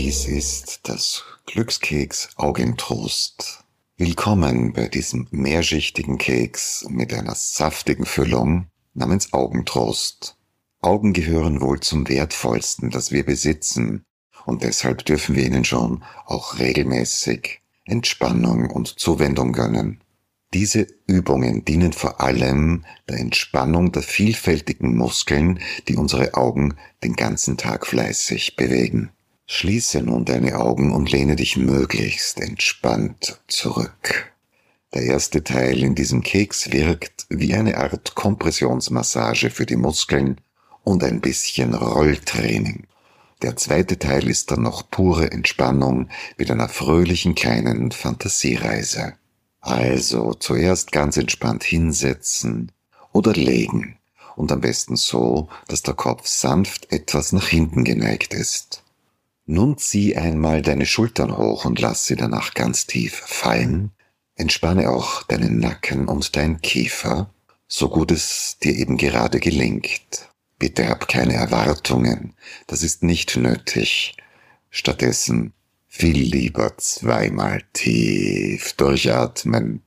Dies ist das Glückskeks Augentrost. Willkommen bei diesem mehrschichtigen Keks mit einer saftigen Füllung namens Augentrost. Augen gehören wohl zum Wertvollsten, das wir besitzen, und deshalb dürfen wir ihnen schon auch regelmäßig Entspannung und Zuwendung gönnen. Diese Übungen dienen vor allem der Entspannung der vielfältigen Muskeln, die unsere Augen den ganzen Tag fleißig bewegen. Schließe nun deine Augen und lehne dich möglichst entspannt zurück. Der erste Teil in diesem Keks wirkt wie eine Art Kompressionsmassage für die Muskeln und ein bisschen Rolltraining. Der zweite Teil ist dann noch pure Entspannung mit einer fröhlichen kleinen Fantasiereise. Also zuerst ganz entspannt hinsetzen oder legen und am besten so, dass der Kopf sanft etwas nach hinten geneigt ist. Nun zieh einmal deine Schultern hoch und lass sie danach ganz tief fallen. Entspanne auch deinen Nacken und dein Kiefer, so gut es dir eben gerade gelingt. Bitte hab keine Erwartungen, das ist nicht nötig. Stattdessen viel lieber zweimal tief durchatmen.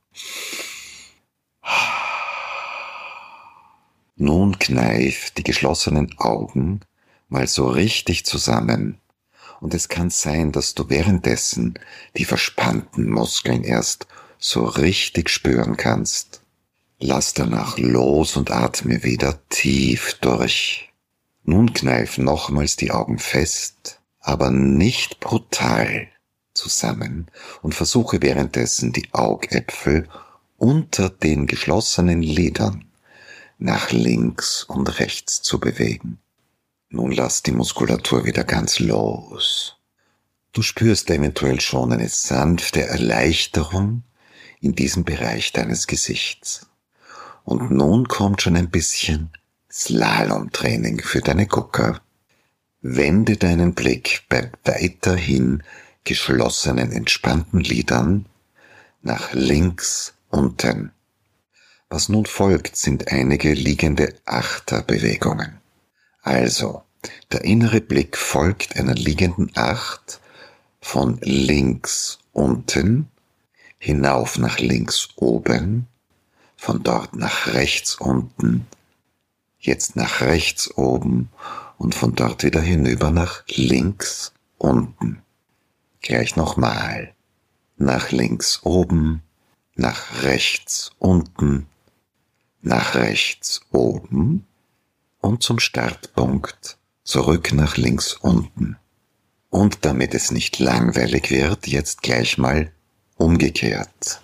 Nun kneif die geschlossenen Augen mal so richtig zusammen. Und es kann sein, dass du währenddessen die verspannten Muskeln erst so richtig spüren kannst. Lass danach los und atme wieder tief durch. Nun kneif nochmals die Augen fest, aber nicht brutal zusammen und versuche währenddessen die Augäpfel unter den geschlossenen Lidern nach links und rechts zu bewegen. Nun lass die Muskulatur wieder ganz los. Du spürst eventuell schon eine sanfte Erleichterung in diesem Bereich deines Gesichts. Und nun kommt schon ein bisschen Slalomtraining für deine Gucker. Wende deinen Blick bei weiterhin geschlossenen, entspannten Lidern nach links unten. Was nun folgt, sind einige liegende Achterbewegungen. Also, der innere Blick folgt einer liegenden Acht von links unten, hinauf nach links oben, von dort nach rechts unten, jetzt nach rechts oben und von dort wieder hinüber nach links unten. Gleich nochmal. Nach links oben, nach rechts unten, nach rechts oben, und zum Startpunkt zurück nach links unten. Und damit es nicht langweilig wird, jetzt gleich mal umgekehrt.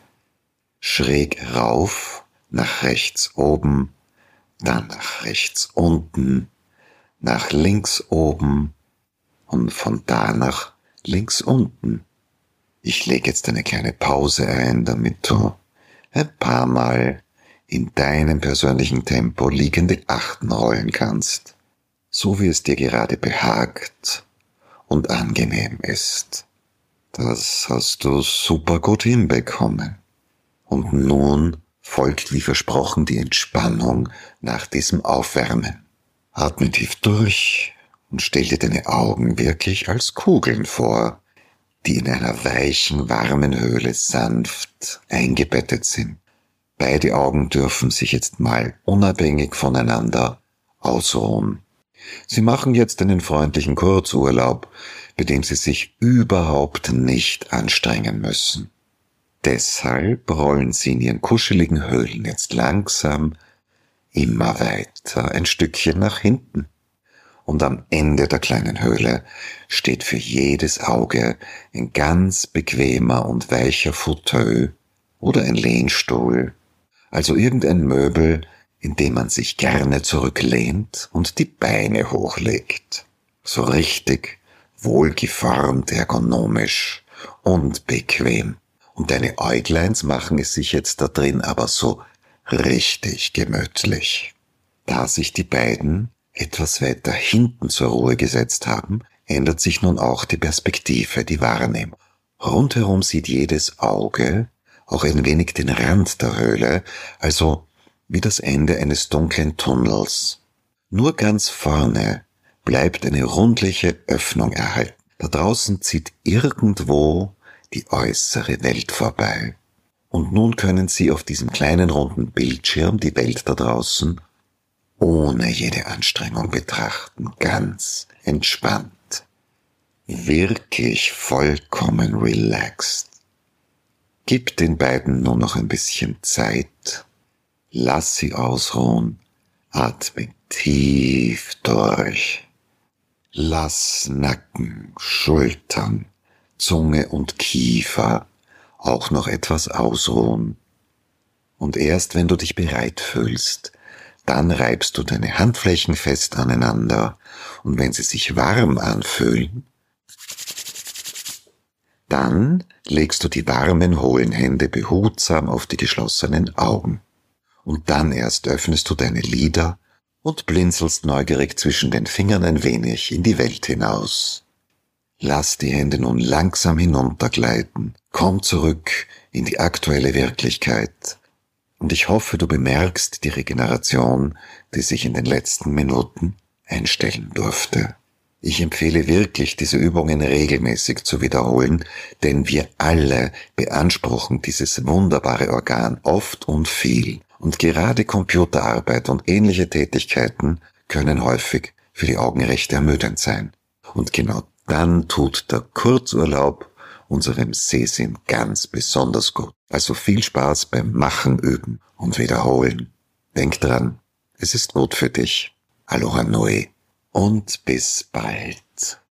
Schräg rauf, nach rechts oben, dann nach rechts unten, nach links oben und von da nach links unten. Ich lege jetzt eine kleine Pause ein, damit du ein paar Mal in deinem persönlichen Tempo liegende Achten rollen kannst, so wie es dir gerade behagt und angenehm ist. Das hast du super gut hinbekommen. Und nun folgt wie versprochen die Entspannung nach diesem Aufwärmen. Atme tief durch und stell dir deine Augen wirklich als Kugeln vor, die in einer weichen, warmen Höhle sanft eingebettet sind. Beide Augen dürfen sich jetzt mal unabhängig voneinander ausruhen. Sie machen jetzt einen freundlichen Kurzurlaub, bei dem Sie sich überhaupt nicht anstrengen müssen. Deshalb rollen Sie in Ihren kuscheligen Höhlen jetzt langsam immer weiter ein Stückchen nach hinten. Und am Ende der kleinen Höhle steht für jedes Auge ein ganz bequemer und weicher Fauteuil oder ein Lehnstuhl, also irgendein Möbel, in dem man sich gerne zurücklehnt und die Beine hochlegt. So richtig wohlgeformt, ergonomisch und bequem. Und deine Äugleins machen es sich jetzt da drin aber so richtig gemütlich. Da sich die beiden etwas weiter hinten zur Ruhe gesetzt haben, ändert sich nun auch die Perspektive, die Wahrnehmung. Rundherum sieht jedes Auge auch ein wenig den Rand der Höhle, also wie das Ende eines dunklen Tunnels. Nur ganz vorne bleibt eine rundliche Öffnung erhalten. Da draußen zieht irgendwo die äußere Welt vorbei. Und nun können Sie auf diesem kleinen runden Bildschirm die Welt da draußen ohne jede Anstrengung betrachten, ganz entspannt, wirklich vollkommen relaxed. Gib den beiden nur noch ein bisschen Zeit, lass sie ausruhen, atme tief durch, lass Nacken, Schultern, Zunge und Kiefer auch noch etwas ausruhen. Und erst wenn du dich bereit fühlst, dann reibst du deine Handflächen fest aneinander und wenn sie sich warm anfühlen, dann legst du die warmen, hohlen Hände behutsam auf die geschlossenen Augen. Und dann erst öffnest du deine Lider und blinzelst neugierig zwischen den Fingern ein wenig in die Welt hinaus. Lass die Hände nun langsam hinuntergleiten. Komm zurück in die aktuelle Wirklichkeit. Und ich hoffe, du bemerkst die Regeneration, die sich in den letzten Minuten einstellen durfte. Ich empfehle wirklich, diese Übungen regelmäßig zu wiederholen, denn wir alle beanspruchen dieses wunderbare Organ oft und viel. Und gerade Computerarbeit und ähnliche Tätigkeiten können häufig für die Augen recht ermüdend sein. Und genau dann tut der Kurzurlaub unserem Sehsinn ganz besonders gut. Also viel Spaß beim Machen, Üben und Wiederholen. Denk dran, es ist gut für dich. Aloha Nui und bis bald.